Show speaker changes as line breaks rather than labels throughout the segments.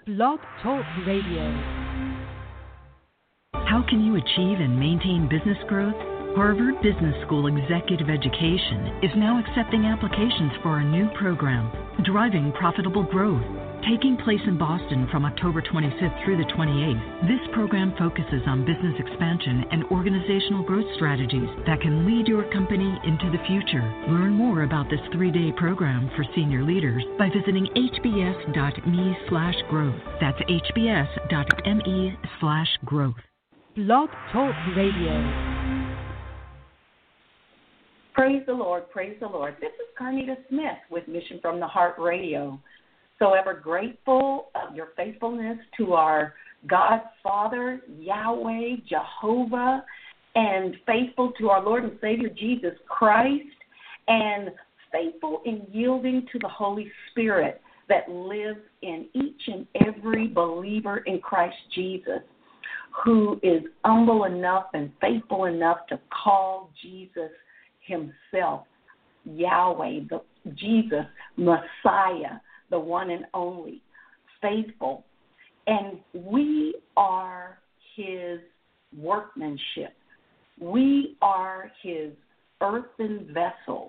Blog Talk Radio.
How can you achieve and maintain business growth? Harvard Business School Executive Education is now accepting applications for a new program, Driving Profitable Growth, taking place in Boston from October 25th through the 28th. This program focuses on business expansion and organizational growth strategies that can lead your company into the future. Learn more about this 3-day program for senior leaders by visiting hbs.me/growth. That's hbs.me/growth.
Blog Talk Radio.
Praise the Lord, praise the Lord. This is Carnita Smith with Mission from the Heart Radio. So ever grateful of your faithfulness to our God Father, Yahweh, Jehovah, and faithful to our Lord and Savior Jesus Christ, and faithful in yielding to the Holy Spirit that lives in each and every believer in Christ Jesus, who is humble enough and faithful enough to call Jesus himself Yahweh, the Jesus, Messiah, the one and only, faithful. And we are his workmanship. We are his earthen vessels.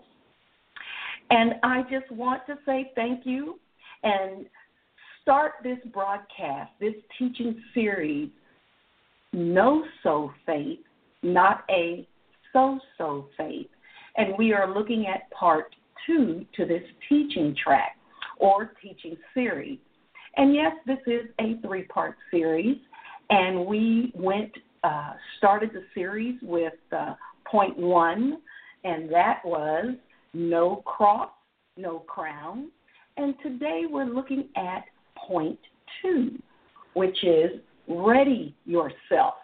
And I just want to say thank you and start this broadcast, this teaching series, No-So Faith, not a So-So Faith. And we are looking at part 2 to this teaching track or teaching series. And yes, this is a 3-part series, and we started the series with point 1, and that was no cross, no crown. And today we're looking at point 2, which is ready yourself.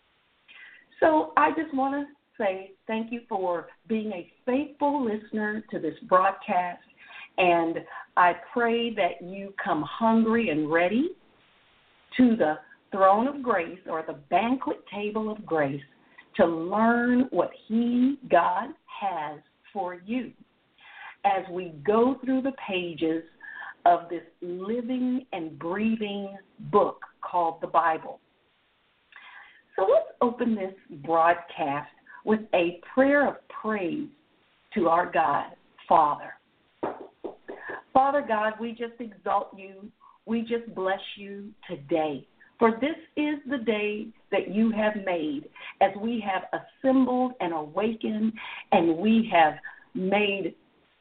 So I just want to say thank you for being a faithful listener to this broadcast, and I pray that you come hungry and ready to the throne of grace or the banquet table of grace to learn what God has for you as we go through the pages of this living and breathing book called the Bible. So let's open this broadcast with a prayer of praise to our God, Father. Father God, we just exalt you. We just bless you today. For this is the day that you have made, as we have assembled and awakened, and we have made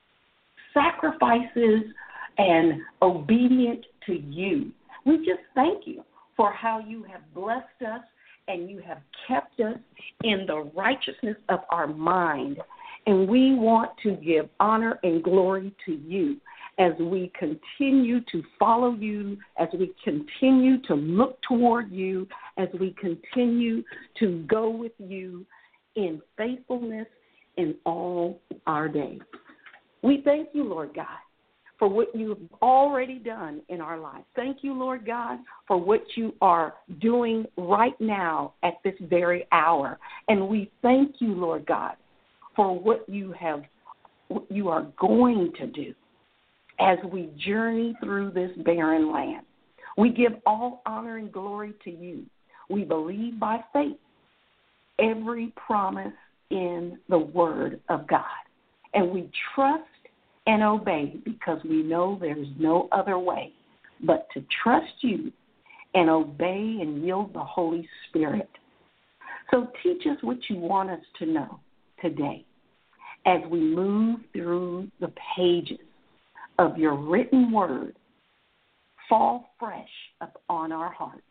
sacrifices and obedient to you. We just thank you for how you have blessed us and you have kept us in the righteousness of our mind. And we want to give honor and glory to you as we continue to follow you, as we continue to look toward you, as we continue to go with you in faithfulness in all our days. We thank you, Lord God, for what you have already done in our lives. Thank you, Lord God, for what you are doing right now at this very hour. And we thank you, Lord God, for what you are going to do as we journey through this barren land. We give all honor and glory to you. We believe by faith every promise in the Word of God. And we trust and obey because we know there's no other way but to trust you and obey and yield the Holy Spirit. So teach us what you want us to know today as we move through the pages of your written word. Fall fresh upon our heart.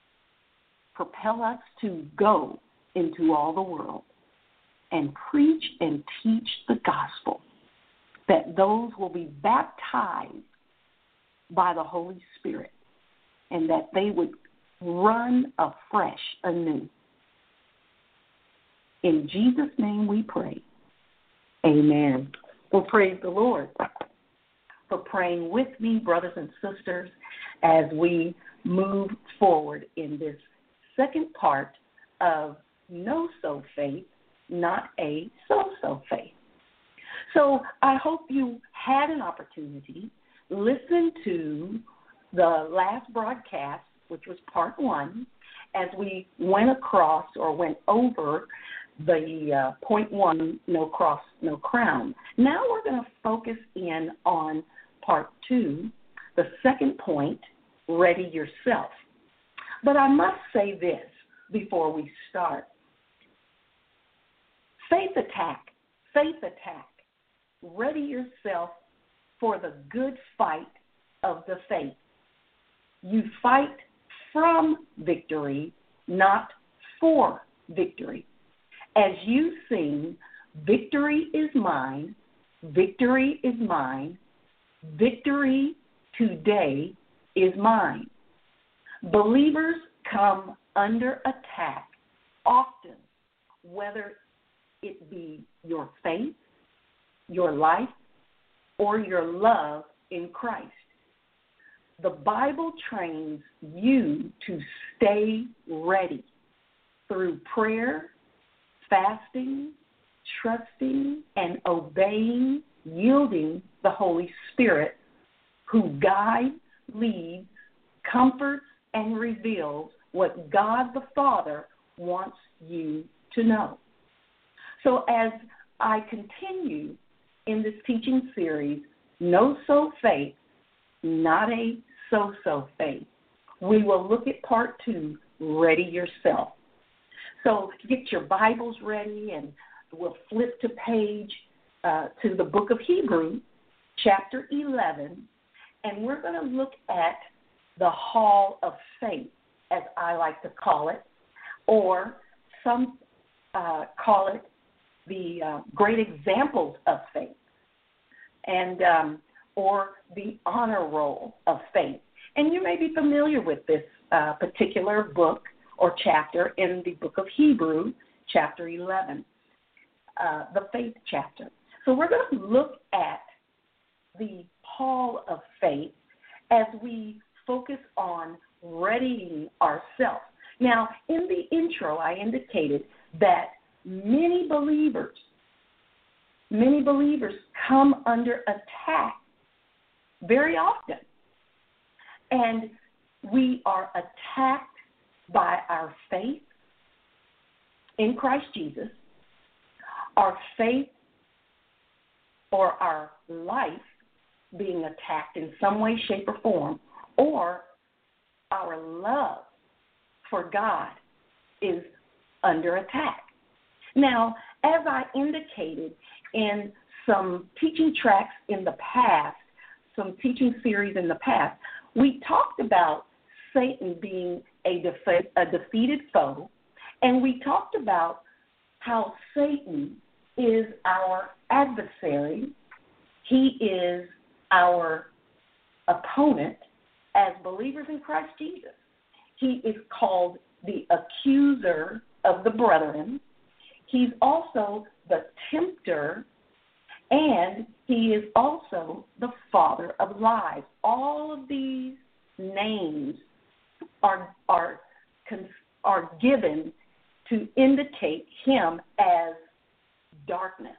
Propel us to go into all the world and preach and teach the gospel, that those will be baptized by the Holy Spirit and that they would run afresh anew. In Jesus' name we pray. Amen. Well, praise the Lord for praying with me, brothers and sisters, as we move forward in this second part of No-So Faith, not a So-So Faith. So I hope you had an opportunity, listen to the last broadcast, which was part 1, as we went across or went over the point 1, no cross, no crown. Now we're going to focus in on part 2, the second point, ready yourself. But I must say this before we start. Faith attack. Ready yourself for the good fight of the faith. You fight from victory, not for victory. As you sing, victory is mine, victory is mine, victory today is mine. Believers come under attack often, whether it be your faith, your life, or your love in Christ. The Bible trains you to stay ready through prayer, fasting, trusting, and obeying, yielding the Holy Spirit, who guides, leads, comforts, and reveals what God the Father wants you to know. So as I continue in this teaching series, No-So Faith, Not a So-So Faith, we will look at part 2, Ready Yourself. So get your Bibles ready, and we'll flip to page to the book of Hebrews, chapter 11, and we're going to look at the Hall of Faith, as I like to call it, or some call it the great examples of faith, and or the honor roll of faith. And you may be familiar with this particular book or chapter in the book of Hebrews, chapter 11, the faith chapter. So we're going to look at the Hall of Faith as we focus on readying ourselves. Now, in the intro, I indicated that many believers come under attack very often. And we are attacked by our faith in Christ Jesus, our faith or our life being attacked in some way, shape, or form, or our love for God is under attack. Now, as I indicated in some teaching tracks in the past, some teaching series in the past, we talked about Satan being a defeated foe, and we talked about how Satan is our adversary. He is our opponent as believers in Christ Jesus. He is called the accuser of the brethren. He's also the tempter, and he is also the father of lies. All of these names are given to indicate him as darkness,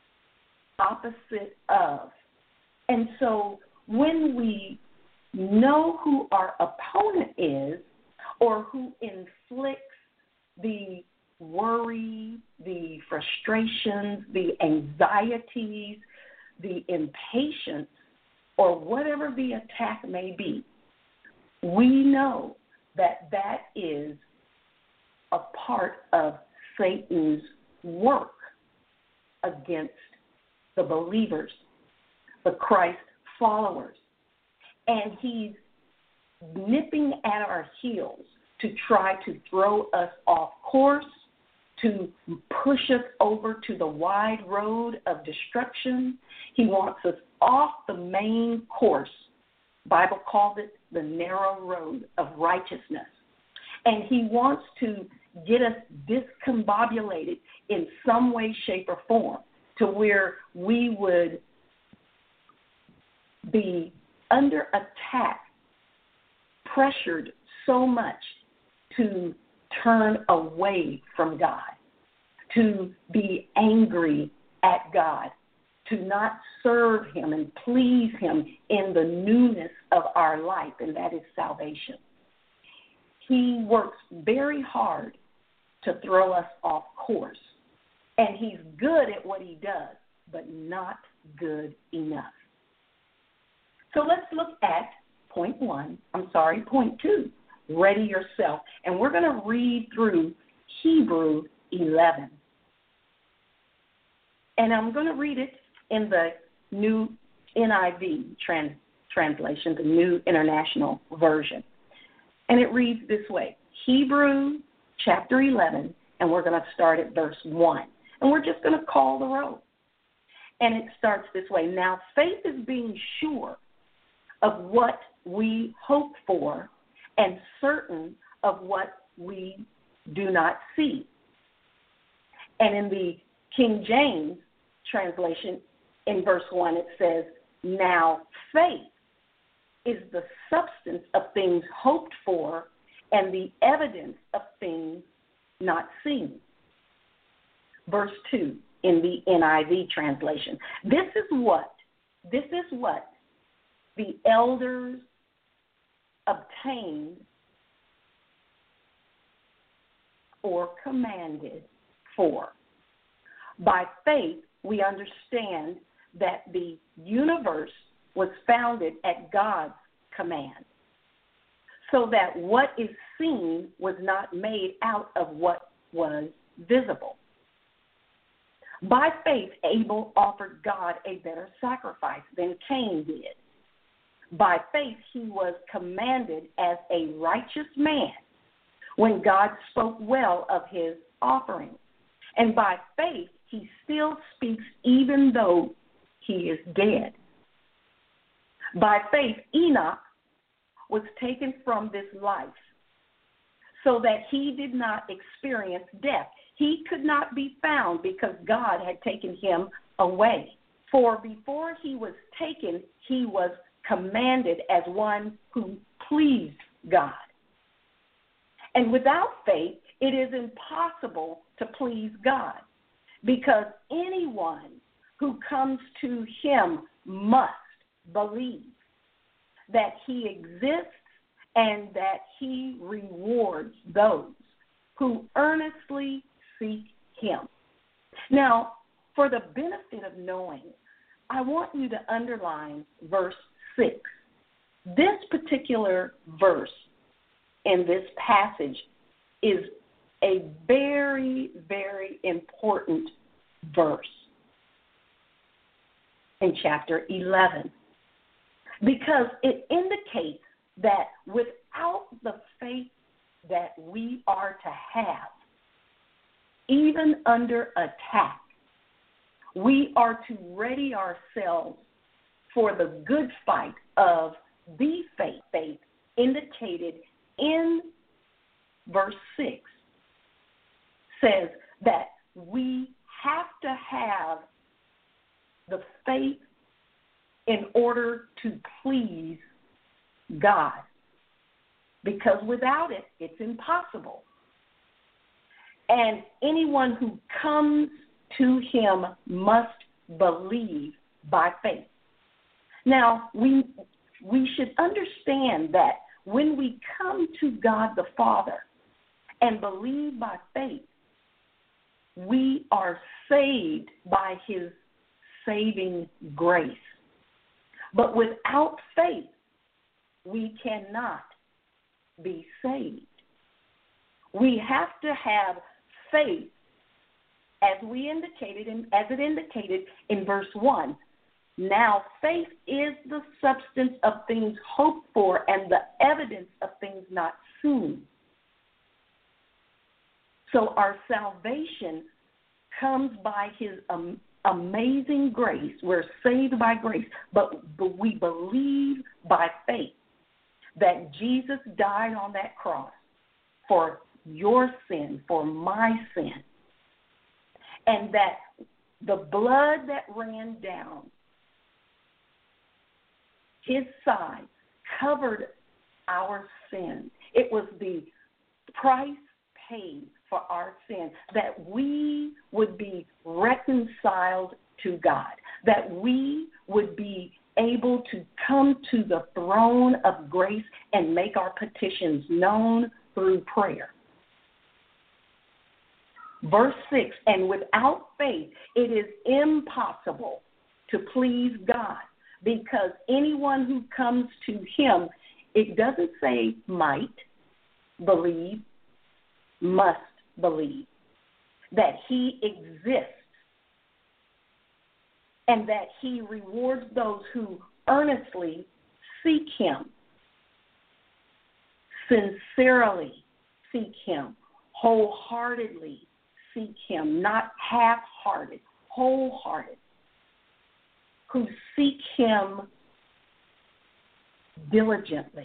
opposite of. And so when we know who our opponent is, or who inflicts the worry, the frustrations, the anxieties, the impatience, or whatever the attack may be, we know that that is a part of Satan's work against the believers, the Christ followers. And he's nipping at our heels to try to throw us off course, to push us over to the wide road of destruction. He wants us off the main course. The Bible calls it the narrow road of righteousness. And he wants to get us discombobulated in some way, shape, or form to where we would be under attack, pressured so much to turn away from God, to be angry at God, to not serve him and please him in the newness of our life, and that is salvation. He works very hard to throw us off course, and he's good at what he does, but not good enough. So let's look at point 2, ready yourself. And we're going to read through Hebrew 11. And I'm going to read it in the new NIV translation, the New International Version. And it reads this way, Hebrew chapter 11, and we're going to start at verse 1. And we're just going to call the roll. And it starts this way. Now, faith is being sure of what we hope for and certain of what we do not see. And in the King James translation, in verse 1, it says, now faith is the substance of things hoped for and the evidence of things not seen. Verse 2 in the NIV translation. This is what the elders obtained or commanded for. By faith, we understand that the universe was founded at God's command, so that what is seen was not made out of what was visible. By faith, Abel offered God a better sacrifice than Cain did. By faith, he was commended as a righteous man when God spoke well of his offering. And by faith, he still speaks even though he is dead. By faith, Enoch was taken from this life so that he did not experience death. He could not be found because God had taken him away. For before he was taken, he was commanded as one who pleased God. And without faith, it is impossible to please God, because anyone who comes to him must believe that he exists and that he rewards those who earnestly seek him. Now, for the benefit of knowing, I want you to underline verse 6. This particular verse in this passage is a very, very important verse in chapter 11, because it indicates that without the faith that we are to have, even under attack, we are to ready ourselves for the good fight of the faith. Faith indicated in verse 6 says that we have to have the faith in order to please God, because without it, it's impossible. And anyone who comes to him must believe by faith. Now, we should understand that when we come to God the Father and believe by faith, we are saved by his saving grace. But without faith, we cannot be saved. We have to have faith, as it indicated in verse 1. Now, faith is the substance of things hoped for and the evidence of things not seen. So our salvation comes by his amazing grace. We're saved by grace, but we believe by faith that Jesus died on that cross for your sin, for my sin, and that the blood that ran down his side covered our sin. It was the price paid for our sin, that we would be reconciled to God, that we would be able to come to the throne of grace and make our petitions known through prayer. Verse 6, and without faith it is impossible to please God, because anyone who comes to him, it doesn't say might believe, must believe, that he exists and that he rewards those who earnestly seek him, sincerely seek him, wholeheartedly seek him, not half-hearted, wholehearted, who seek him diligently,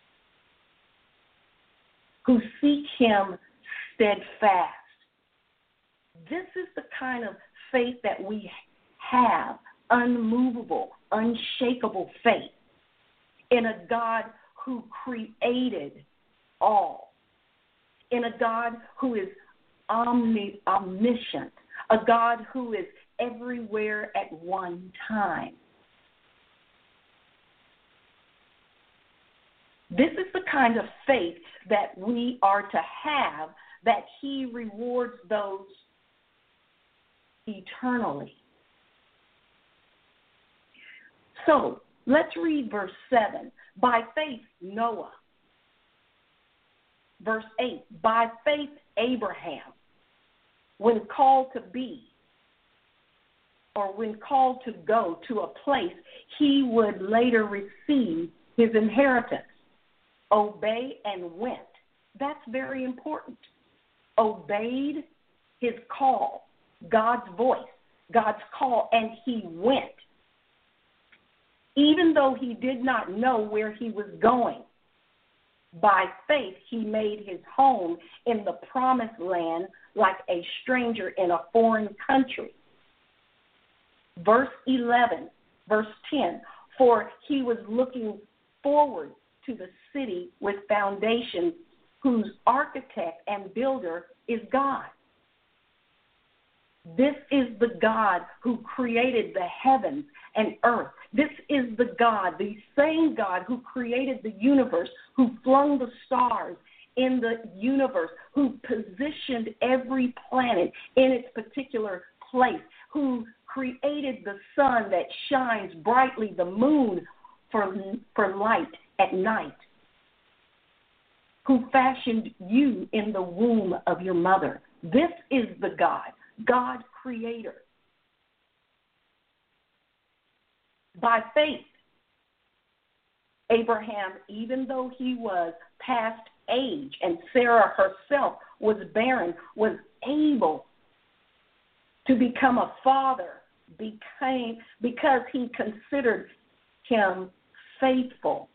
who seek him steadfast. This is the kind of faith that we have, unmovable, unshakable faith in a God who created all, in a God who is omniscient, a God who is everywhere at one time. This is the kind of faith that we are to have, that he rewards those eternally. So let's read verse 7. By faith, Noah. Verse 8. By faith, Abraham, when called to be, or when called to go to a place he would later receive his inheritance, obey and went. That's very important. Obeyed his call, God's voice, God's call, and he went. Even though he did not know where he was going, by faith he made his home in the promised land like a stranger in a foreign country. Verse 11, verse 10, for he was looking forward to the city with foundations, whose architect and builder is God. This is the God who created the heavens and earth. This is the God, the same God who created the universe, who flung the stars in the universe, who positioned every planet in its particular place, who created the sun that shines brightly, the moon for light at night, who fashioned you in the womb of your mother. This is the God, God creator. By faith, Abraham, even though he was past age and Sarah herself was barren, was able to become a father because he considered him faithful.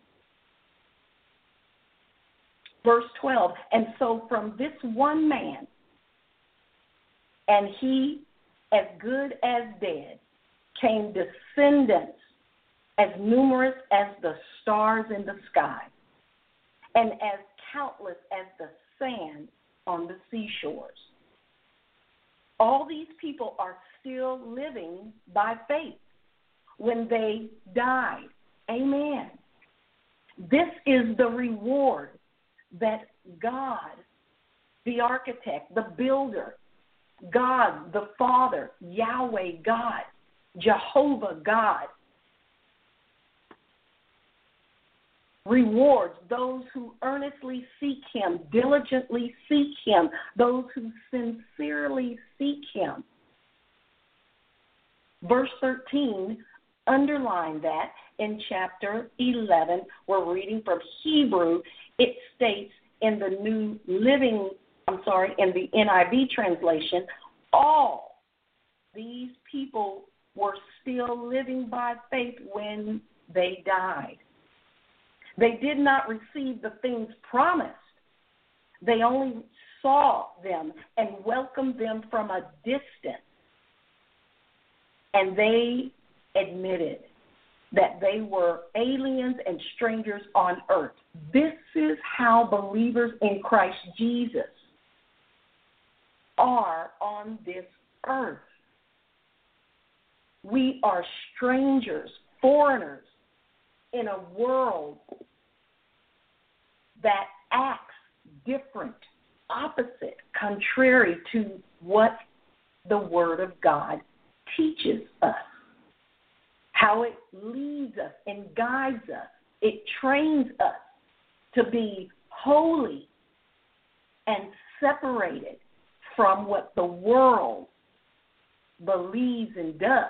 Verse 12, and so from this one man, and he as good as dead, came descendants as numerous as the stars in the sky, and as countless as the sand on the seashores. All these people are still living by faith when they died. Amen. This is the reward that God, the architect, the builder, God, the Father, Yahweh God, Jehovah God, rewards those who earnestly seek him, diligently seek him, those who sincerely seek him. Verse 13, underline that in chapter 11. We're reading from Hebrew. It states in the in the NIV translation, all these people were still living by faith when they died. They did not receive the things promised. They only saw them and welcomed them from a distance. And they admitted that they were aliens and strangers on earth. This is how believers in Christ Jesus are on this earth. We are strangers, foreigners in a world that acts different, opposite, contrary to what the Word of God teaches us, how it leads us and guides us. It trains us to be holy and separated from what the world believes and does.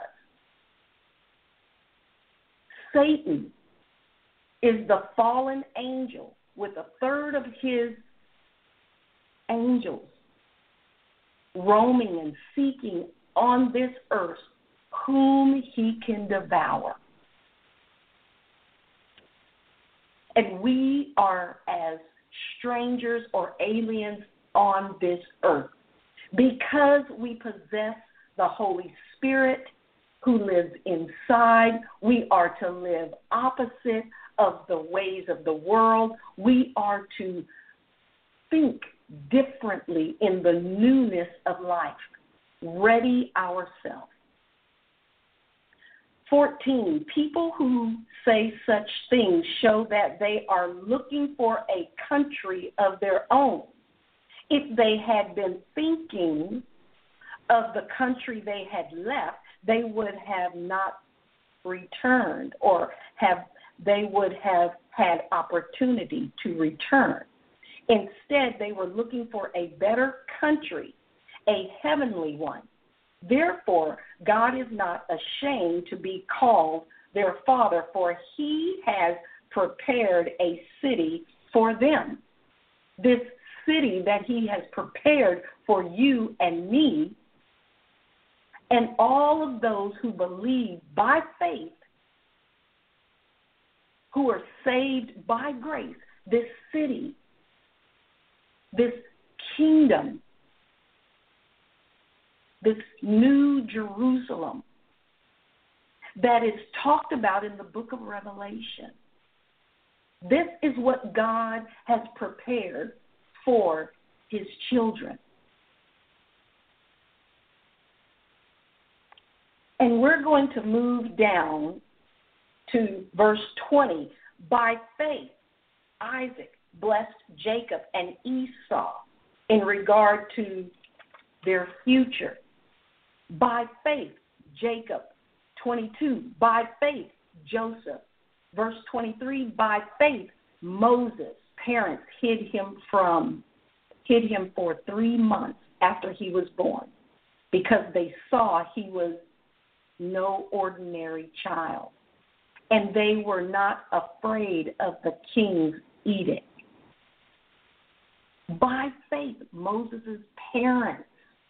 Satan is the fallen angel with a third of his angels roaming and seeking on this earth whom he can devour. And we are as strangers or aliens on this earth because we possess the Holy Spirit who lives inside. We are to live opposite of the ways of the world. We are to think differently in the newness of life. Ready ourselves. 14, people who say such things show that they are looking for a country of their own. If they had been thinking of the country they had left, they would have not returned, or they would have had opportunity to return. Instead, they were looking for a better country, a heavenly one. Therefore, God is not ashamed to be called their Father, for he has prepared a city for them. This city that he has prepared for you and me, and all of those who believe by faith, who are saved by grace, this city, this kingdom, this new Jerusalem that is talked about in the book of Revelation. This is what God has prepared for his children. And we're going to move down to verse 20. By faith, Isaac blessed Jacob and Esau in regard to their future. By faith, Jacob. 22, by faith, Joseph. Verse 23, by faith, Moses. Parents hid him for 3 months after he was born because they saw he was no ordinary child. And they were not afraid of the king's edict. By faith, Moses' parents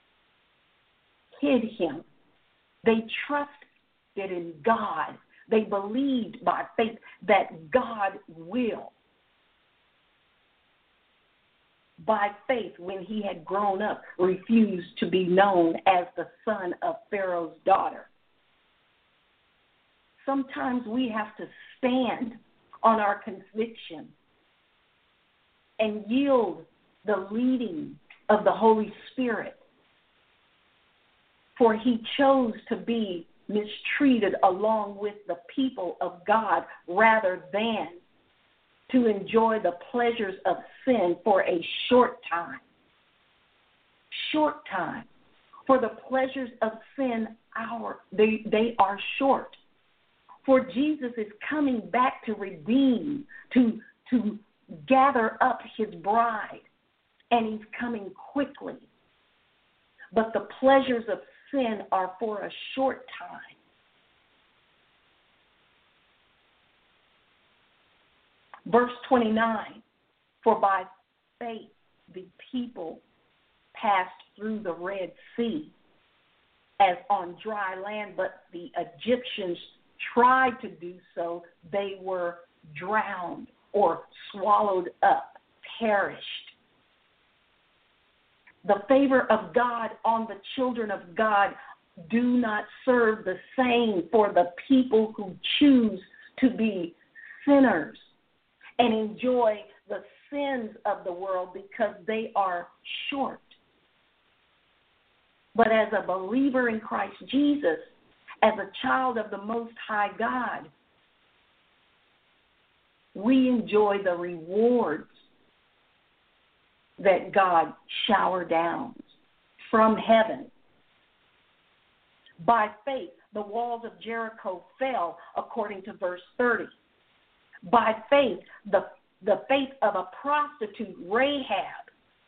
hid him. They trusted in God. They believed by faith that God will. By faith, when he had grown up, refused to be known as the son of Pharaoh's daughter. Sometimes we have to stand on our conviction and yield the leading of the Holy Spirit. For he chose to be mistreated along with the people of God rather than to enjoy the pleasures of sin for a short time. Short time. For the pleasures of sin, they are short. For Jesus is coming back to redeem, to gather up his bride, and he's coming quickly. But the pleasures of sin are for a short time. Verse 29, for by faith the people passed through the Red Sea as on dry land, but the Egyptians tried to do so. They were drowned or swallowed up, perished. The favor of God on the children of God do not serve the same for the people who choose to be sinners and enjoy the sins of the world because they are short. But as a believer in Christ Jesus, As a child of the Most High God, we enjoy the rewards that God showered down from heaven. By faith, the walls of Jericho fell, according to verse 30. By faith, the faith of a prostitute, Rahab,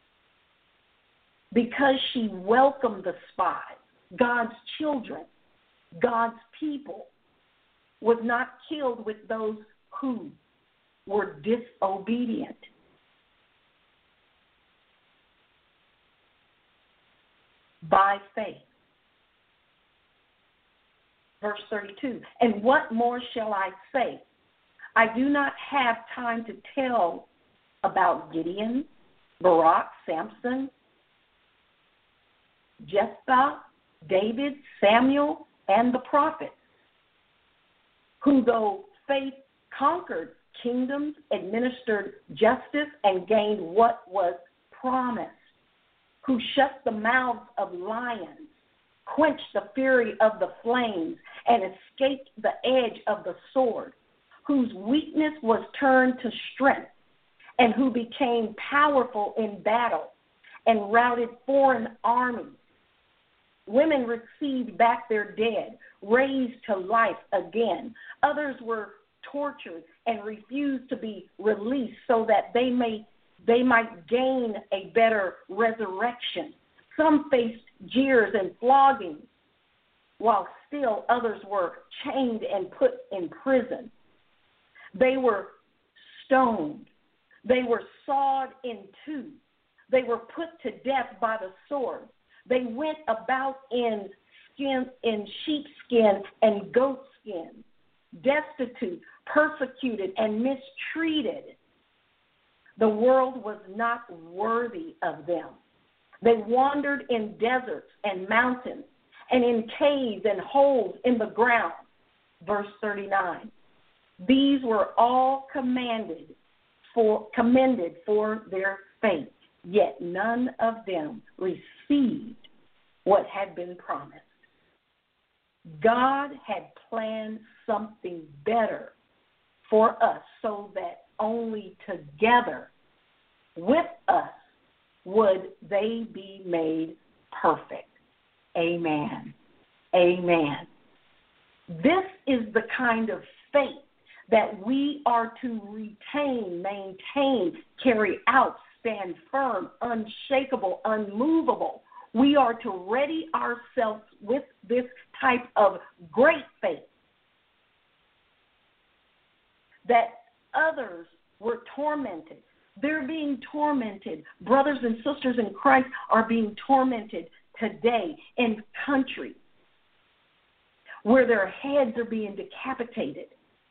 because she welcomed the spies, God's children, God's people, was not killed with those who were disobedient. By faith. Verse 32, and what more shall I say? I do not have time to tell about Gideon, Barak, Samson, Jephthah, David, Samuel, and the prophets, who though faith conquered kingdoms, administered justice, and gained what was promised, who shut the mouths of lions, quenched the fury of the flames, and escaped the edge of the sword, whose weakness was turned to strength, and who became powerful in battle and routed foreign armies. Women received back their dead, raised to life again. Others were tortured and refused to be released so that they might gain a better resurrection. Some faced jeers and flogging, while still others were chained and put in prison. They were stoned. They were sawed in two. They were put to death by the sword. They went about in sheepskin and goatskin, destitute, persecuted, and mistreated. The world was not worthy of them. They wandered in deserts and mountains and in caves and holes in the ground. Verse 39. These were all commended for their faith, yet none of them received what had been promised. God had planned something better for us so that only together with us would they be made perfect. Amen. Amen. This is the kind of faith that we are to retain, maintain, carry out, stand firm, unshakable, unmovable. We are to ready ourselves with this type of great faith that others were tormented. They're being tormented. Brothers and sisters in Christ are being tormented today in countries where their heads are being decapitated.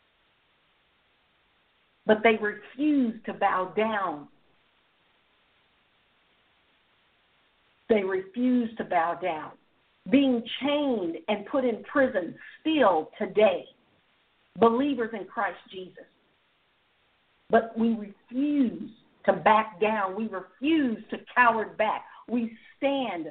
But they refuse to bow down. They refuse to bow down. Being chained and put in prison still today. Believers in Christ Jesus. But we refuse to back down. We refuse to cower back. We stand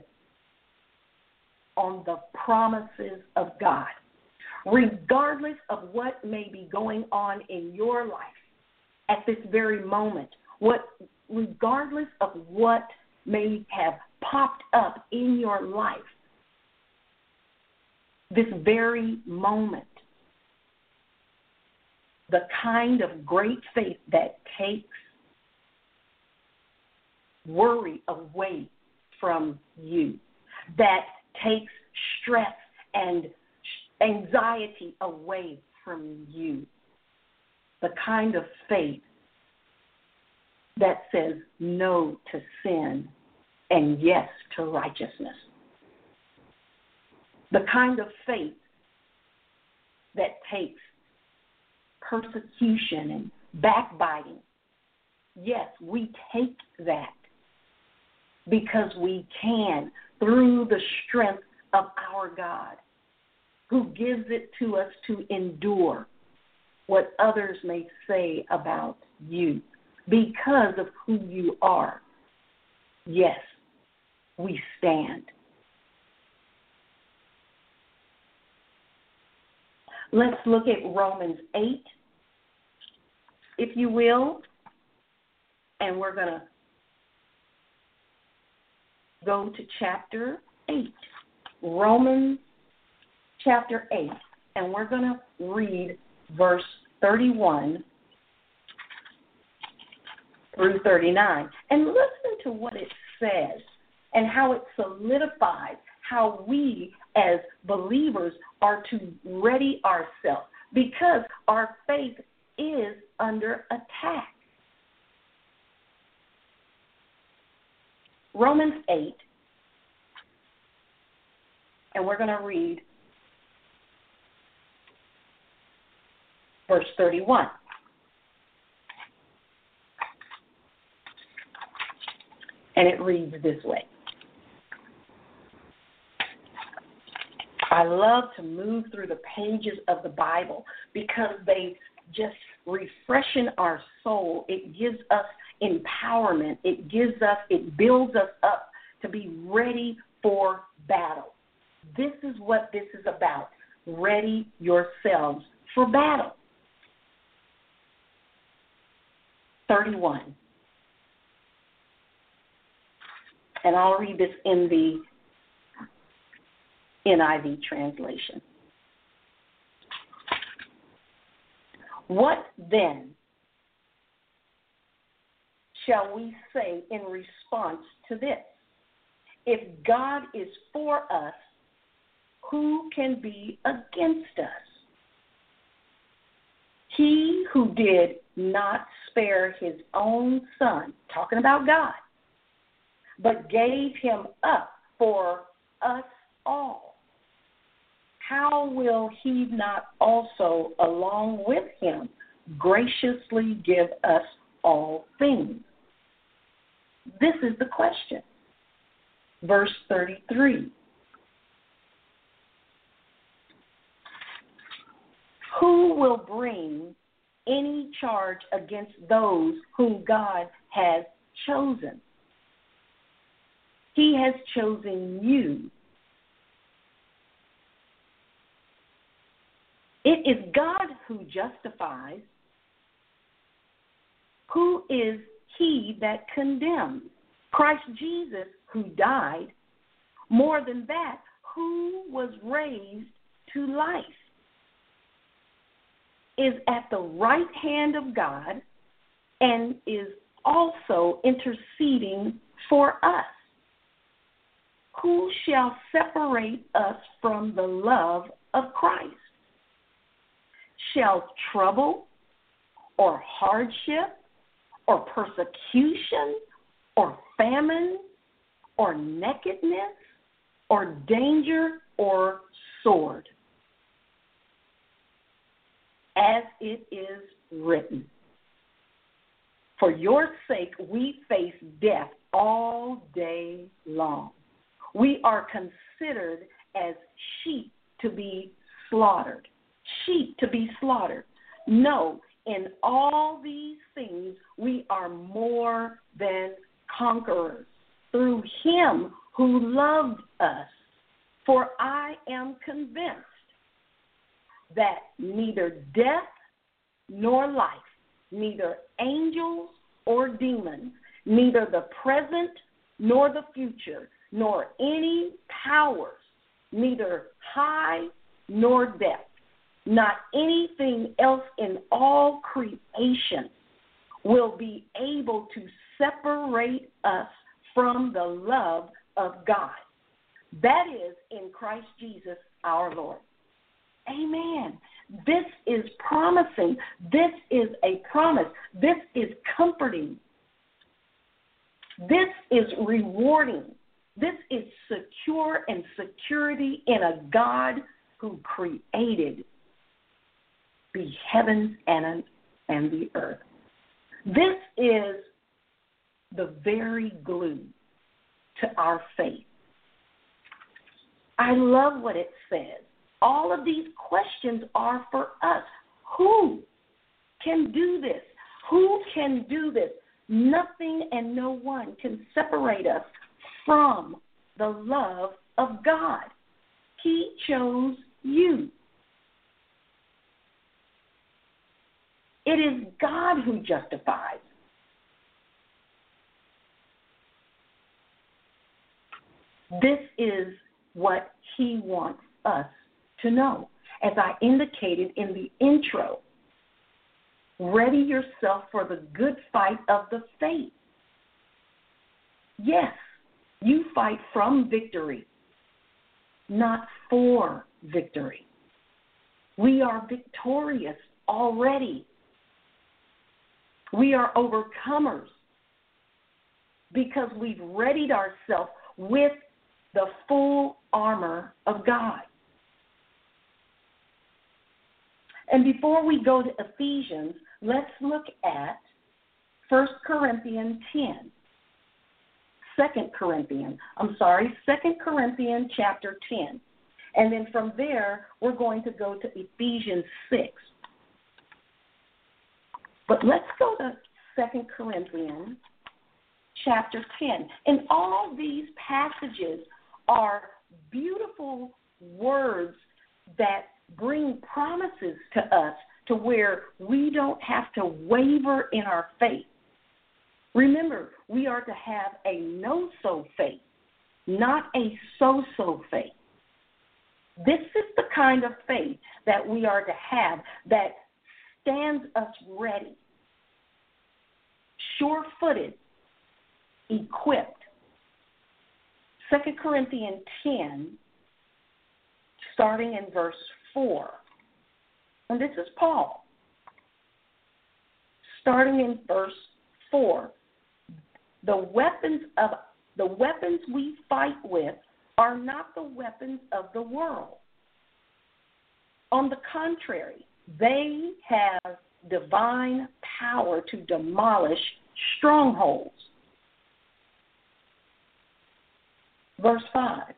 on the promises of God. Regardless of what may be going on in your life at this very moment, regardless of what may have popped up in your life this very moment, the kind of great faith that takes worry away from you, that takes stress and anxiety away from you, the kind of faith that says no to sin and yes to righteousness, the kind of faith that takes persecution and backbiting. Yes, we take that because we can through the strength of our God, who gives it to us to endure what others may say about you because of who you are. Yes, we stand. Let's look at Romans 8, if you will, and we're going to go to chapter 8. Romans chapter 8, and we're going to read verse 31 through 39. And listen to what it says and how it solidifies how we as believers are to ready ourselves, because our faith is under attack. Romans 8, and we're going to read verse 31. And it reads this way. I love to move through the pages of the Bible because they just refreshen our soul. It gives us empowerment. It builds us up to be ready for battle. This is what this is about. Ready yourselves for battle. 31. And I'll read this in the NIV translation. What then shall we say in response to this? If God is for us, who can be against us? He who did not spare his own son, talking about God, but gave him up for us all, how will he not also, along with him, graciously give us all things? This is the question. Verse 33. Who will bring any charge against those whom God has chosen? He has chosen you. It is God who justifies. Who is he that condemns? Christ Jesus, who died. More than that, who was raised to life, is at the right hand of God and is also interceding for us. Who shall separate us from the love of Christ? Shall trouble or hardship or persecution or famine or nakedness or danger or sword? As it is written, for your sake we face death all day long. We are considered as sheep to be slaughtered. Sheep to be slaughtered. No, in all these things we are more than conquerors through him who loved us. For I am convinced that neither death nor life, neither angels or demons, neither the present nor the future, nor any powers, neither high nor depth, not anything else in all creation will be able to separate us from the love of God. That is in Christ Jesus our Lord. Amen. This is promising. This is a promise. This is comforting. This is rewarding. This is secure and security in a God who created the heavens and the earth. This is the very glue to our faith. I love what it says. All of these questions are for us. Who can do this? Who can do this? Nothing and no one can separate us from the love of God. He chose you. It is God who justifies. This is what he wants us to know. As I indicated in the intro, ready yourself for the good fight of the faith. Yes, you fight from victory, not for victory. We are victorious already. We are overcomers because we've readied ourselves with the full armor of God. And before we go to Ephesians, let's look at 2 Corinthians chapter 10. And then from there, we're going to go to Ephesians 6. But let's go to 2 Corinthians chapter 10. And all these passages are beautiful words that bring promises to us to where we don't have to waver in our faith. Remember, we are to have a no-so faith, not a so-so faith. This is the kind of faith that we are to have that stands us ready, sure-footed, equipped. 2 Corinthians 10, starting in verse 4. And this is Paul. Starting in verse 4. The weapons we fight with are not the weapons of the world. On the contrary, they have divine power to demolish strongholds. Verse 5.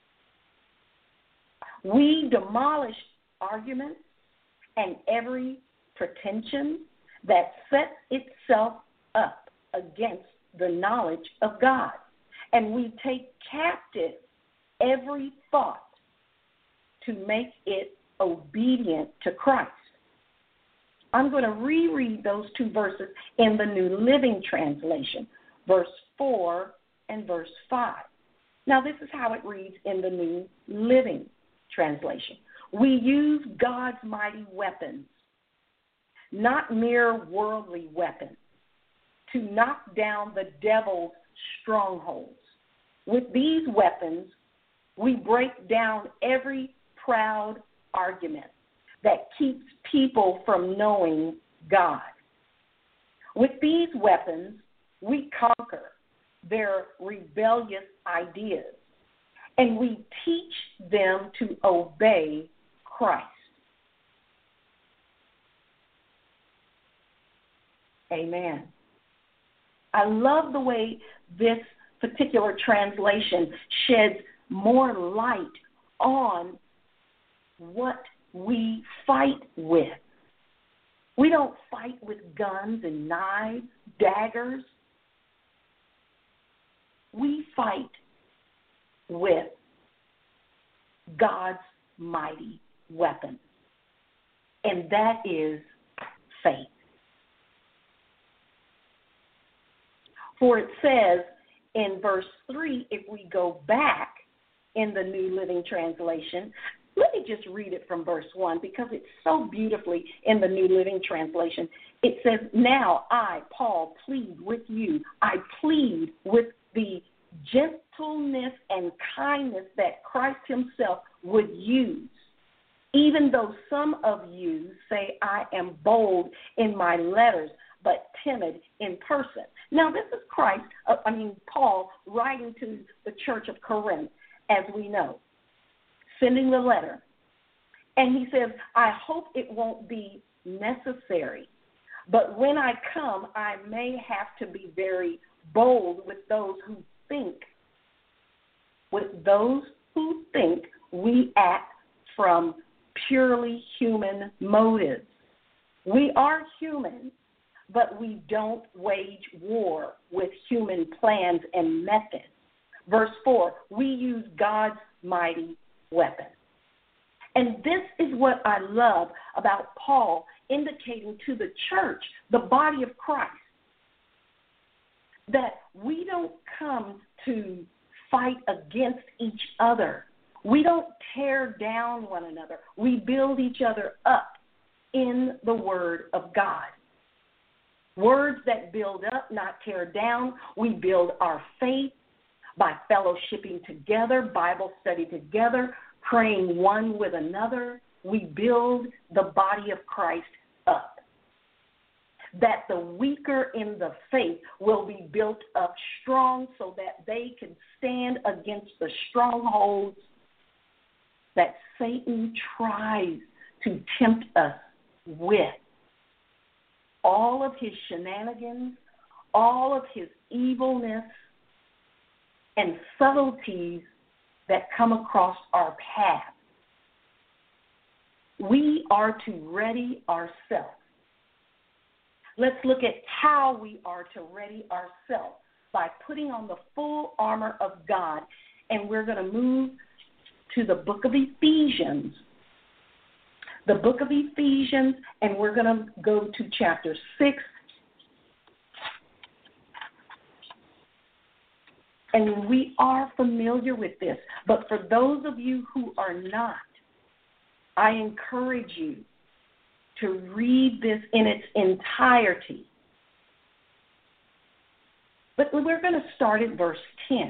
We demolish arguments and every pretension that sets itself up against the knowledge of God. And we take captive every thought to make it obedient to Christ. I'm going to reread those two verses in the New Living Translation, verse 4 and verse 5. Now, this is how it reads in the New Living Translation. We use God's mighty weapons, not mere worldly weapons, to knock down the devil's strongholds. With these weapons, we break down every proud argument that keeps people from knowing God. With these weapons, we conquer their rebellious ideas, and we teach them to obey Christ. Amen. I love the way this particular translation sheds more light on what we fight with. We don't fight with guns and knives, daggers. We fight with God's mighty weapon, and that is faith. For it says in verse 3, if we go back in the New Living Translation, let me just read it from verse 1 because it's so beautifully in the New Living Translation. It says, now I, Paul, plead with you. I plead with the gentleness and kindness that Christ himself would use, even though some of you say I am bold in my letters, but timid in person. Now, this is Paul writing to the church of Corinth, as we know, sending the letter. And he says, I hope it won't be necessary, but when I come, I may have to be very bold with those who think we act from purely human motives. We are human, but we don't wage war with human plans and methods. Verse 4, we use God's mighty weapon. And this is what I love about Paul indicating to the church, the body of Christ, that we don't come to fight against each other. We don't tear down one another. We build each other up in the Word of God. Words that build up, not tear down. We build our faith by fellowshipping together, Bible study together, praying one with another. We build the body of Christ up. That the weaker in the faith will be built up strong so that they can stand against the strongholds that Satan tries to tempt us with. All of his shenanigans, all of his evilness and subtleties that come across our path. We are to ready ourselves. Let's look at how we are to ready ourselves by putting on the full armor of God. And we're going to move to the book of Ephesians. The book of Ephesians, and we're going to go to chapter 6. And we are familiar with this, but for those of you who are not, I encourage you to read this in its entirety. But we're going to start at verse 10.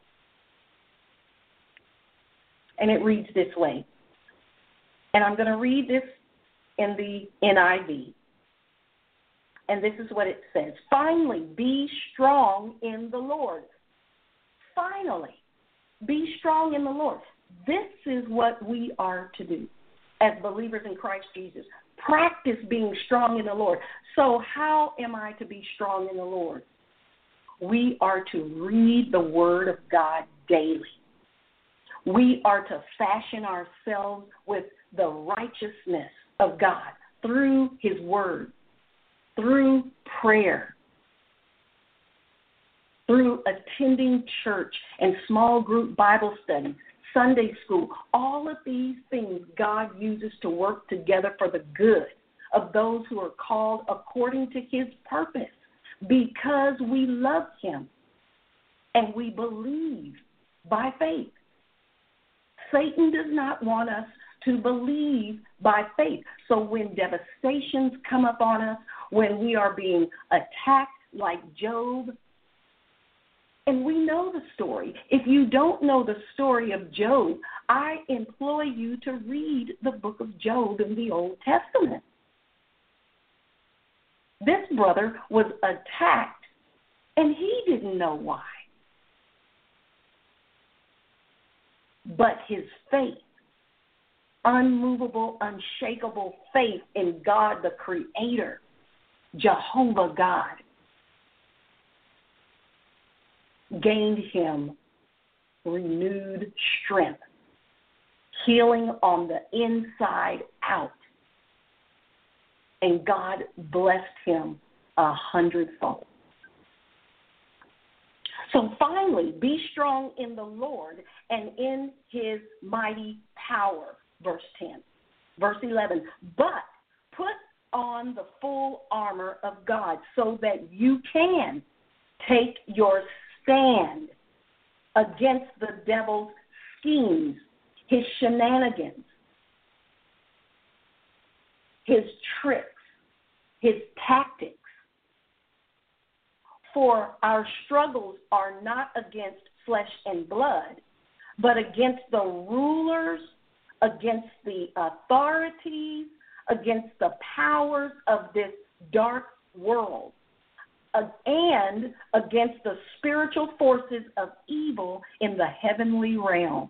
And it reads this way. And I'm going to read this in the NIV. And this is what it says. Finally, be strong in the Lord. Finally, be strong in the Lord. This is what we are to do as believers in Christ Jesus. Practice being strong in the Lord. So how am I to be strong in the Lord? We are to read the Word of God daily. We are to fashion ourselves with the righteousness of God through His Word, through prayer, through attending church and small group Bible studies, Sunday school. All of these things God uses to work together for the good of those who are called according to His purpose, because we love Him and we believe by faith. Satan does not want us to believe by faith. So when devastations come upon us, when we are being attacked like Job, and we know the story. If you don't know the story of Job, I implore you to read the book of Job in the Old Testament. This brother was attacked, and he didn't know why. But his faith, unmovable, unshakable faith in God the Creator, Jehovah God, gained him renewed strength, healing on the inside out. And God blessed him 100-fold. So finally, be strong in the Lord and in His mighty power. Verse 10. Verse 11. But put on the full armor of God so that you can take your stand against the devil's schemes, his shenanigans, his tricks, his tactics. For our struggles are not against flesh and blood, but against the rulers, against the authorities, against the powers of this dark world, and against the spiritual forces of evil in the heavenly realm.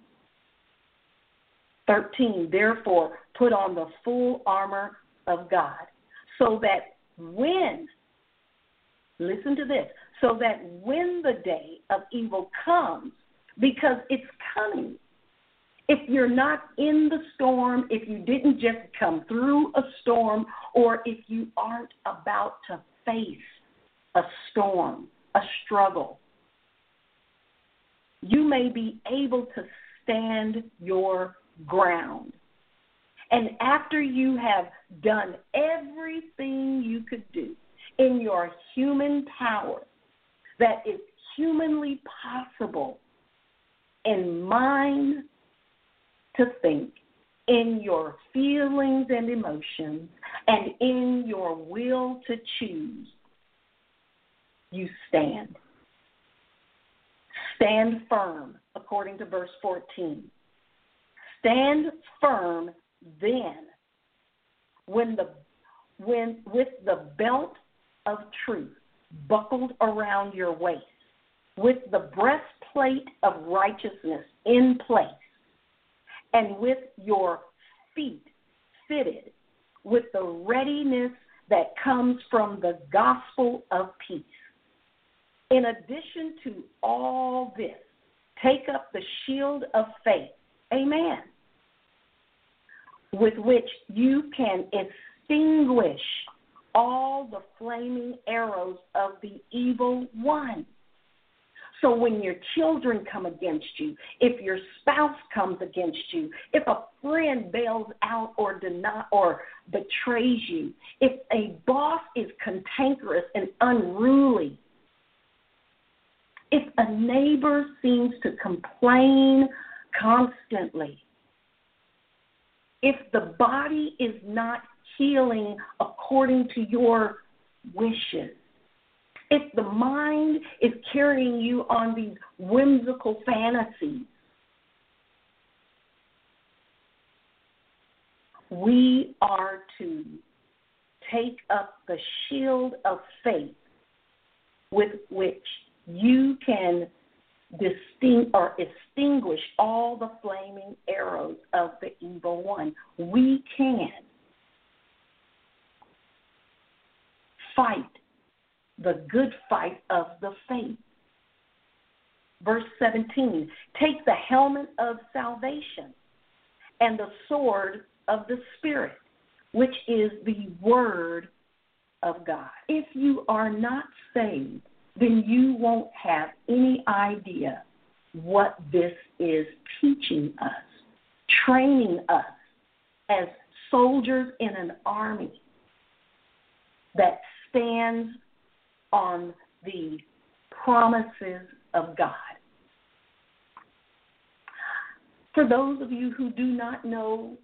13, therefore, put on the full armor of God, so that when, listen to this, so that when the day of evil comes, because it's coming, if you're not in the storm, if you didn't just come through a storm, or if you aren't about to face a storm, a struggle, you may be able to stand your ground. And after you have done everything you could do in your human power that is humanly possible in mind to think, in your feelings and emotions, and in your will to choose, you stand. Stand firm, according to verse 14. Stand firm then with the belt of truth buckled around your waist, with the breastplate of righteousness in place, and with your feet fitted with the readiness that comes from the gospel of peace. In addition to all this, take up the shield of faith, amen, with which you can extinguish all the flaming arrows of the evil one. So when your children come against you, if your spouse comes against you, if a friend bails out or denies or betrays you, if a boss is cantankerous and unruly, if a neighbor seems to complain constantly, if the body is not healing according to your wishes, if the mind is carrying you on these whimsical fantasies, we are to take up the shield of faith with which you can extinguish all the flaming arrows of the evil one. We can fight the good fight of the faith. Verse 17, take the helmet of salvation and the sword of the Spirit, which is the word of God. If you are not saved, then you won't have any idea what this is teaching us, training us as soldiers in an army that stands on the promises of God. For those of you who do not know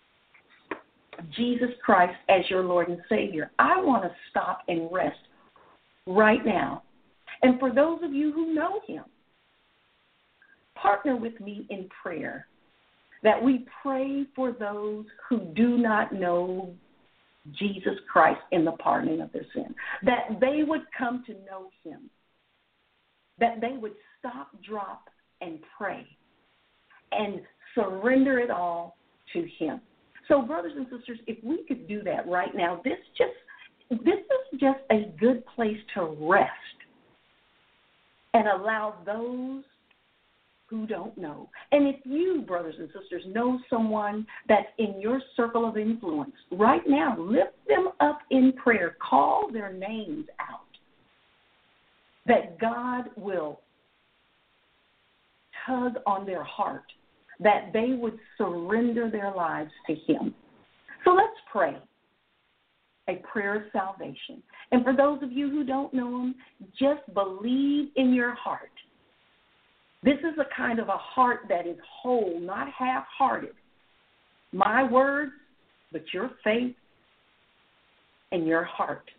Jesus Christ as your Lord and Savior, I want to stop and rest right now. And for those of you who know Him, partner with me in prayer that we pray for those who do not know Jesus Christ in the pardoning of their sin, that they would come to know Him, that they would stop, drop, and pray, and surrender it all to Him. So, brothers and sisters, if we could do that right now, this is just a good place to rest and allow those who don't know. And if you, brothers and sisters, know someone that's in your circle of influence, right now, lift them up in prayer. Call their names out. That God will tug on their heart, that they would surrender their lives to Him. So let's pray a prayer of salvation. And for those of you who don't know Him, just believe in your heart. This is a kind of a heart that is whole, not half-hearted. My words, but your faith and your heart.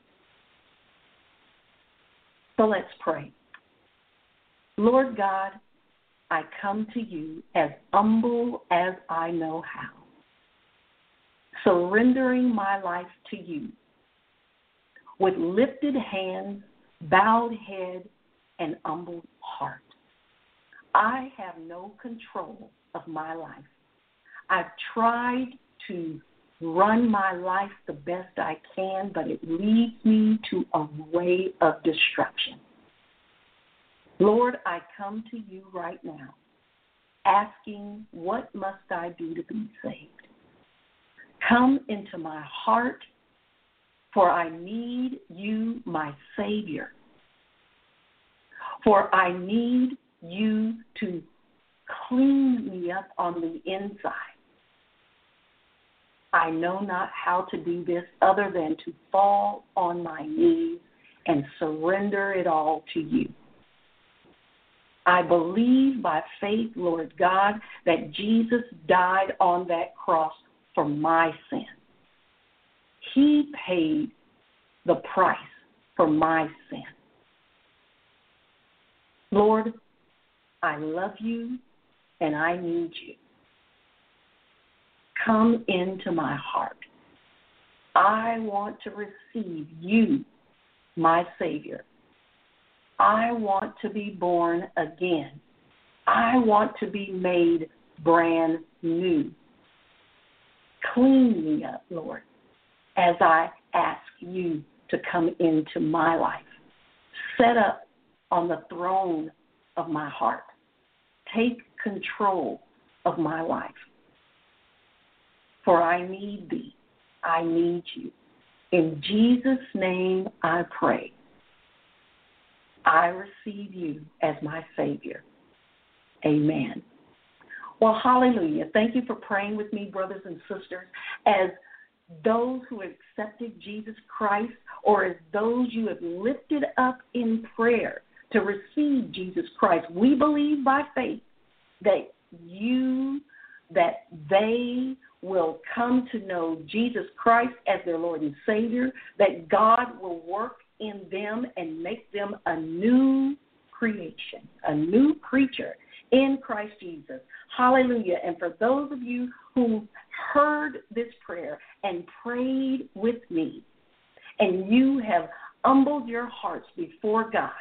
So let's pray. Lord God, I come to you as humble as I know how, surrendering my life to you with lifted hands, bowed head, and humbled heart. I have no control of my life. I've tried to run my life the best I can, but it leads me to a way of destruction. Lord, I come to you right now, asking, what must I do to be saved? Come into my heart, for I need you, my Savior. For I need you to clean me up on the inside. I know not how to do this other than to fall on my knees and surrender it all to you. I believe by faith, Lord God, that Jesus died on that cross for my sin. He paid the price for my sin. Lord, I love you and I need you. Come into my heart. I want to receive you, my Savior. I want to be born again. I want to be made brand new. Clean me up, Lord, as I ask you to come into my life. Set up on the throne of my heart. Take control of my life. For I need thee. I need you. In Jesus' name I pray. I receive you as my Savior. Amen. Well, hallelujah. Thank you for praying with me, brothers and sisters, as those who accepted Jesus Christ, or as those you have lifted up in prayer to receive Jesus Christ. We believe by faith that they will come to know Jesus Christ as their Lord and Savior, that God will work in them and make them a new creation, a new creature in Christ Jesus. Hallelujah. And for those of you who heard this prayer and prayed with me, and you have humbled your hearts before God,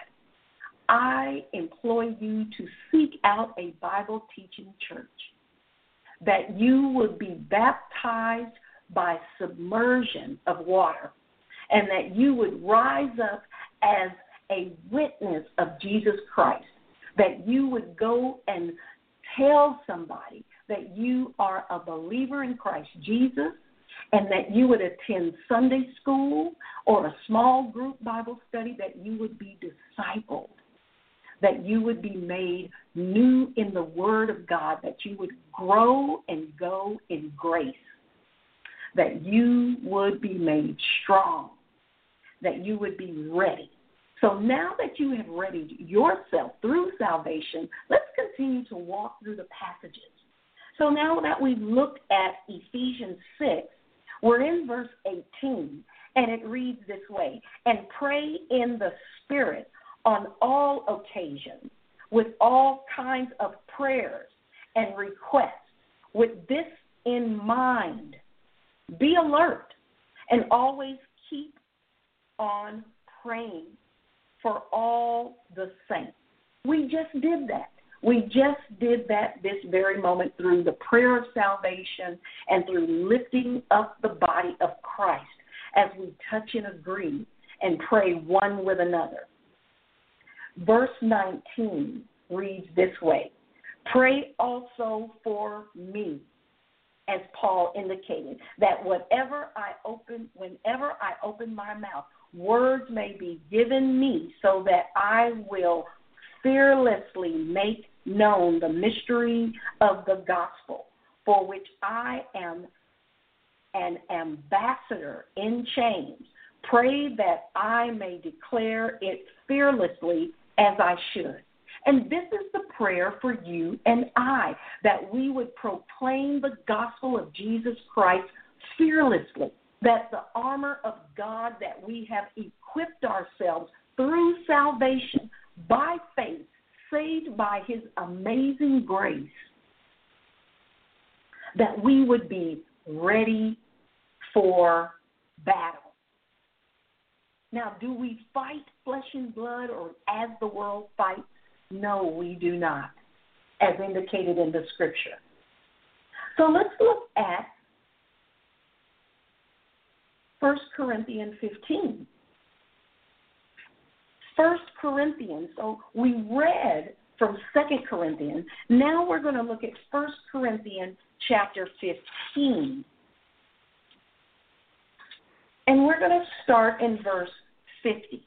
I implore you to seek out a Bible teaching church, that you would be baptized by submersion of water, and that you would rise up as a witness of Jesus Christ, that you would go and tell somebody that you are a believer in Christ Jesus, and that you would attend Sunday school or a small group Bible study, that you would be discipled, that you would be made new in the Word of God, that you would grow and go in grace, that you would be made strong, that you would be ready. So now that you have readied yourself through salvation, let's continue to walk through the passages. So now that we've looked at Ephesians 6, we're in verse 18, and it reads this way: and pray in the Spirit on all occasions, with all kinds of prayers and requests. With this in mind, be alert and always keep on praying for all the saints. We just did that. We just did that this very moment through the prayer of salvation and through lifting up the body of Christ as we touch and agree and pray one with another. Verse 19 reads this way: pray also for me, as Paul indicated, that whenever I open my mouth, words may be given me, so that I will fearlessly make known the mystery of the gospel, for which I am an ambassador in chains. Pray that I may declare it fearlessly as I should. And this is the prayer for you and I, that we would proclaim the gospel of Jesus Christ fearlessly, that the armor of God that we have equipped ourselves through salvation by faith, saved by his amazing grace, that we would be ready for battle. Now, do we fight flesh and blood or as the world fights? No, we do not, as indicated in the scripture. So let's look at 1 Corinthians 15. 1 Corinthians, so we read from 2 Corinthians. Now we're going to look at 1 Corinthians chapter 15. And we're going to start in verse 50.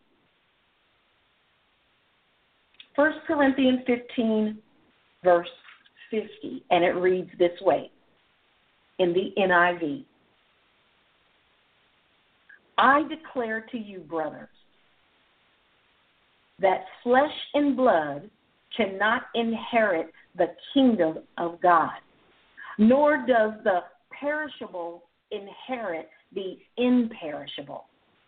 1 Corinthians 15, verse 50, and it reads this way in the NIV. I declare to you, brothers, that flesh and blood cannot inherit the kingdom of God, nor does the perishable inherit the imperishable.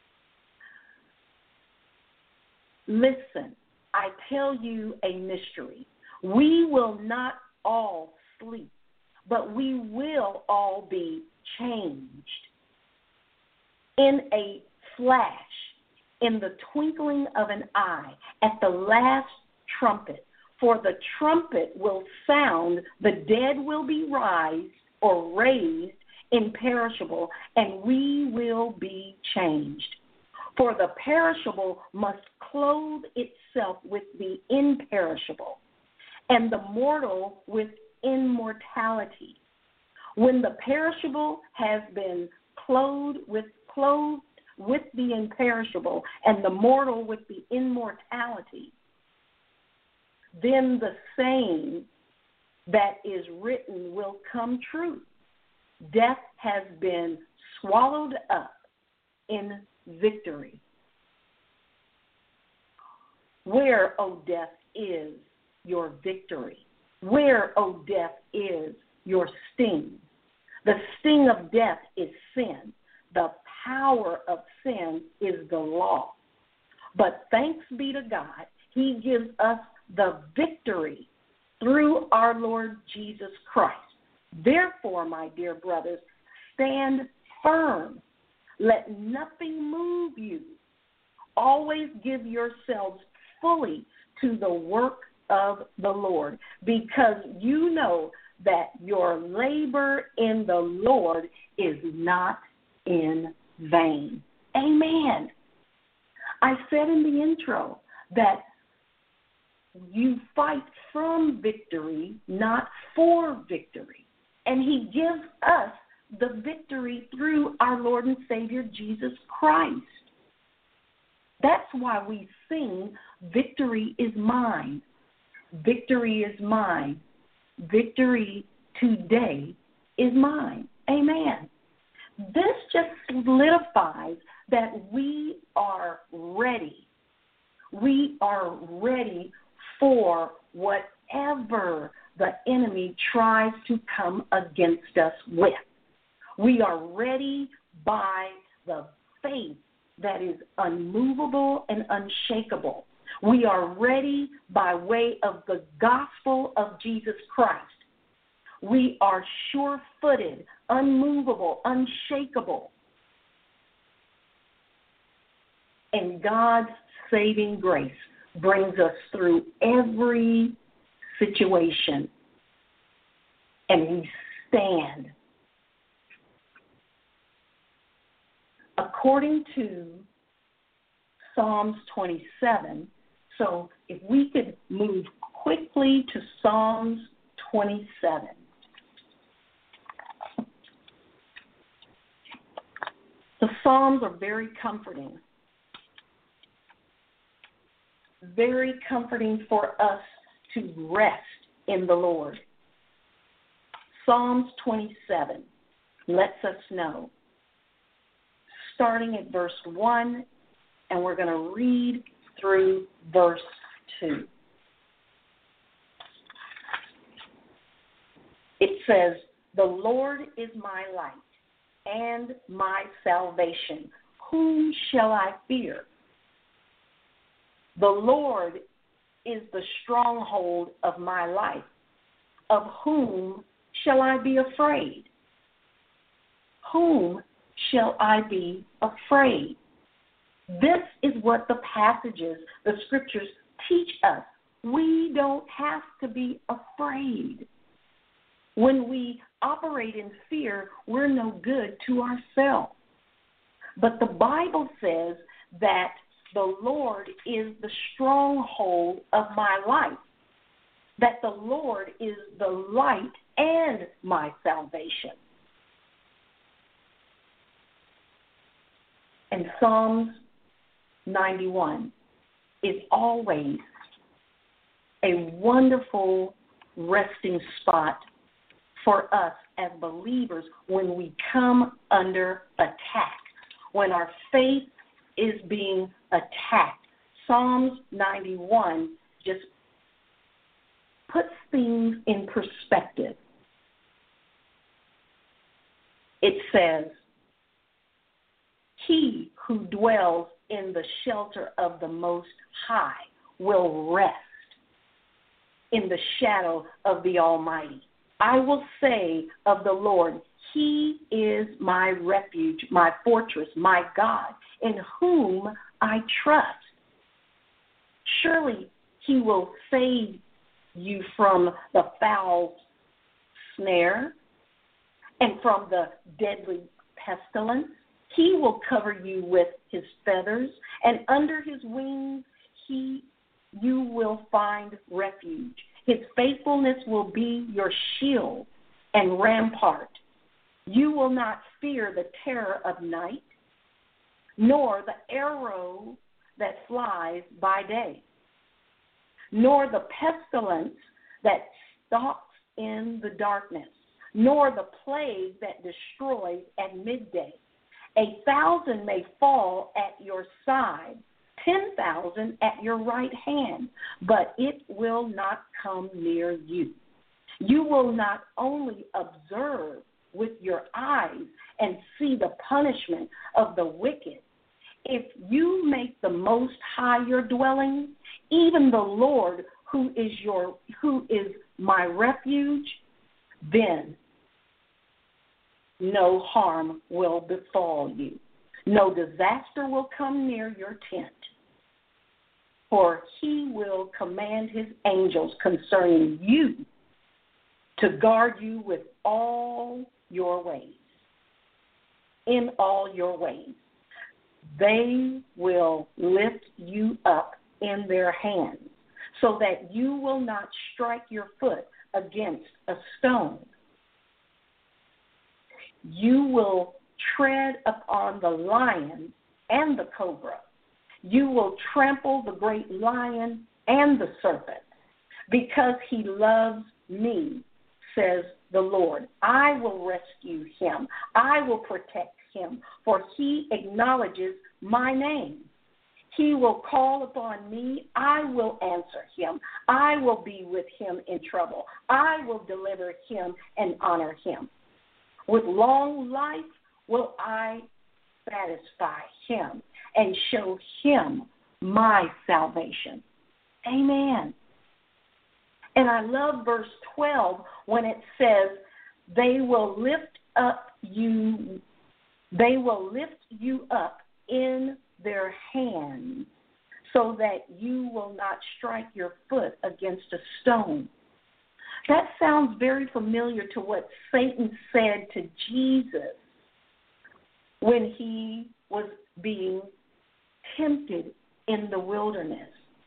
Listen, I tell you a mystery. We will not all sleep, but we will all be changed in a flash, in the twinkling of an eye, at the last trumpet. For the trumpet will sound, the dead will be raised imperishable, and we will be changed. For the perishable must clothe itself with the imperishable, and the mortal with immortality. When the perishable has been clothed with the imperishable, and the mortal with the immortality, then the saying that is written will come true. Death has been swallowed up in victory. Where, O death, is your victory? Where, O death, is your sting? The sting of death is sin. The power of sin is the law. But thanks be to God, He gives us the victory through our Lord Jesus Christ. Therefore, my dear brothers, stand firm. Let nothing move you. Always give yourselves fully to the work of the Lord, because you know that your labor in the Lord is not in vain. Amen. I said in the intro that you fight from victory, not for victory. And He gives us the victory through our Lord and Savior, Jesus Christ. That's why we sing, victory is mine. Victory is mine. Victory today is mine. Amen. This just solidifies that we are ready. We are ready for whatever the enemy tries to come against us with. We are ready by the faith that is unmovable and unshakable. We are ready by way of the gospel of Jesus Christ. We are sure-footed, unmovable, unshakable. And God's saving grace brings us through every situation, and we stand. According to Psalms 27, so if we could move quickly to Psalms 27. The Psalms are very comforting for us to rest in the Lord. Psalms 27 lets us know, starting at verse 1, and we're going to read through verse 2. It says, "The Lord is my light and my salvation. Whom shall I fear? The Lord is the stronghold of my life. Of whom shall I be afraid? Whom shall I be afraid?" This is what the passages, the scriptures teach us. We don't have to be afraid. When we operate in fear, we're no good to ourselves. But the Bible says that the Lord is the stronghold of my life, that the Lord is the light and my salvation. And Psalms 91 is always a wonderful resting spot for us as believers when we come under attack, when our faith is being attacked. Psalms 91 just puts things in perspective. It says, "He who dwells in the shelter of the Most High will rest in the shadow of the Almighty. I will say of the Lord, He is my refuge, my fortress, my God, in whom I trust. Surely He will save you from the foul snare and from the deadly pestilence. He will cover you with His feathers, and under His wings you will find refuge. His faithfulness will be your shield and rampart. You will not fear the terror of night, nor the arrow that flies by day, nor the pestilence that stalks in the darkness, nor the plague that destroys at midday. 1,000 may fall at your side, 10,000 at your right hand, but it will not come near you. You will not only observe with your eyes and see the punishment of the wicked. If you make the Most High your dwelling, even the Lord who is my refuge, then no harm will befall you. No disaster will come near your tent. For He will command His angels concerning you to guard you with all your ways. In all your ways. They will lift you up in their hands so that you will not strike your foot against a stone. You will tread upon the lion and the cobra. You will trample the great lion and the serpent. Because He loves me, says the Lord, I will rescue him. I will protect him, for he acknowledges my name. He will call upon me. I will answer him. I will be with him in trouble. I will deliver him and honor him. With long life will I satisfy him and show him my salvation. Amen. And I love verse 12 when it says, they will lift you up in their hands so that you will not strike your foot against a stone. That sounds very familiar to what Satan said to Jesus when he was being tempted in the wilderness.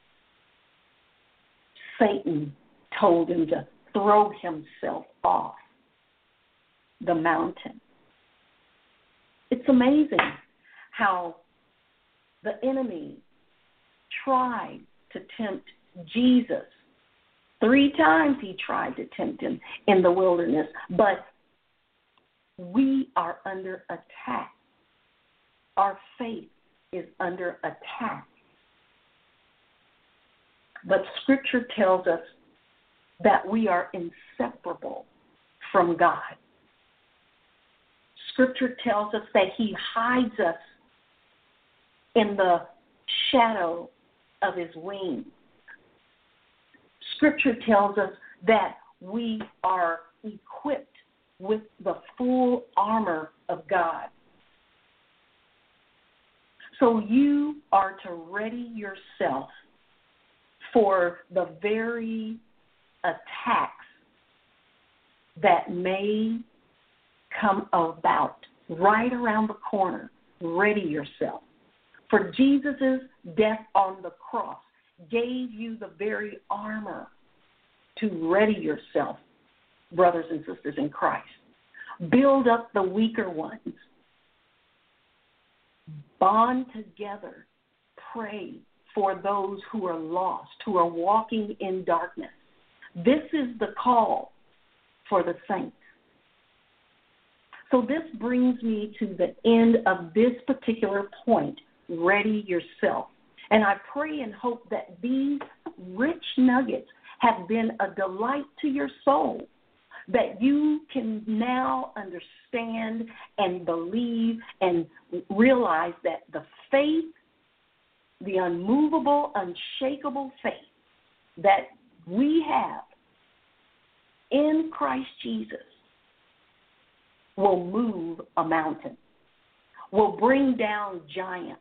Satan told him to throw himself off the mountain. It's amazing how the enemy tried to tempt Jesus. 3 times he tried to tempt him in the wilderness, but we are under attack. Our faith is under attack. But Scripture tells us that we are inseparable from God. Scripture tells us that he hides us in the shadow of his wings. Scripture tells us that we are equipped with the full armor of God. So you are to ready yourself for the very attacks that may come about right around the corner. Ready yourself. For Jesus' death on the cross gave you the very armor to ready yourself, brothers and sisters in Christ. Build up the weaker ones. Bond together. Pray for those who are lost, who are walking in darkness. This is the call for the saints. So this brings me to the end of this particular point, ready yourself. And I pray and hope that these rich nuggets have been a delight to your soul, that you can now understand and believe and realize that the faith, the unmovable, unshakable faith that we have in Christ Jesus will move a mountain, will bring down giants,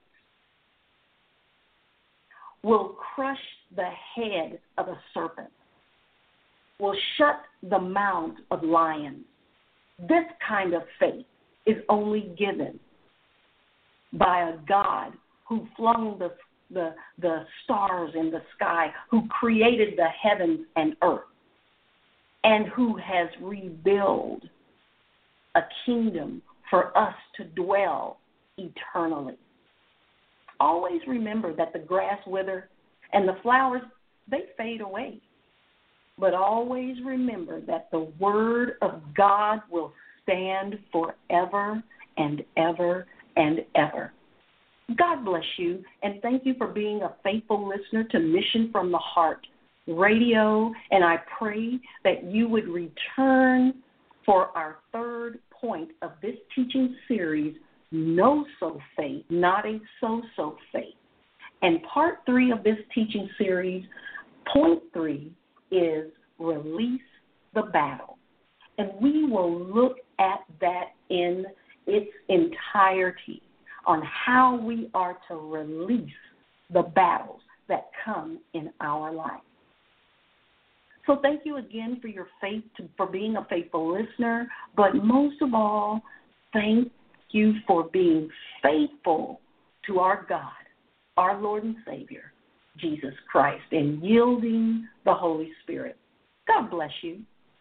will crush the head of a serpent, will shut the mouth of lions. This kind of faith is only given by a God who flung the stars in the sky, who created the heavens and earth, and who has rebuilt a kingdom for us to dwell eternally. Always remember that the grass withers and the flowers, they fade away. But always remember that the word of God will stand forever and ever and ever. God bless you, and thank you for being a faithful listener to Mission from the Heart Radio, and I pray that you would return for our third point of this teaching series, No-So Faith, Not a So-So Faith. And part 3 of this teaching series, point 3, is Release the Battle. And we will look at that in its entirety on how we are to release the battles that come in our life. So thank you again for your faith, for being a faithful listener, but most of all, thank you for being faithful to our God, our Lord and Savior, Jesus Christ, and yielding the Holy Spirit. God bless you.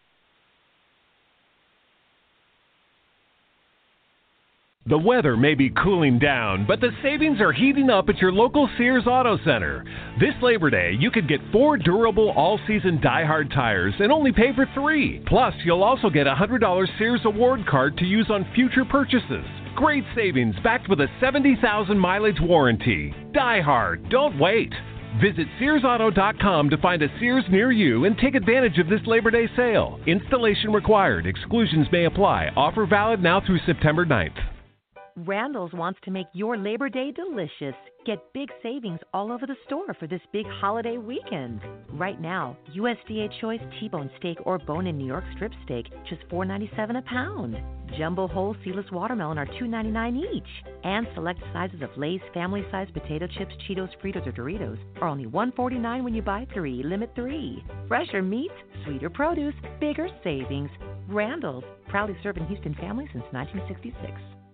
The weather may be cooling down, but the savings are heating up at your local Sears Auto Center. This Labor Day, you could get 4 durable all-season Die-Hard tires and only pay for 3. Plus, you'll also get a $100 Sears Award card to use on future purchases. Great savings backed with a 70,000 mileage warranty. Die-Hard, don't wait. Visit SearsAuto.com to find a Sears near you and take advantage of this Labor Day sale. Installation required. Exclusions may apply. Offer valid now through September 9th.
Randall's wants to make your Labor Day delicious. Get big savings all over the store for this big holiday weekend. Right now, USDA Choice T-bone steak or bone-in New York strip steak, just $4.97 a pound. Jumbo whole seedless watermelon are $2.99 each. And select sizes of Lay's family-sized potato chips, Cheetos, Fritos, or Doritos are only $1.49 when you buy 3, limit 3. Fresher meats, sweeter produce, bigger savings. Randall's, proudly serving Houston families since 1966.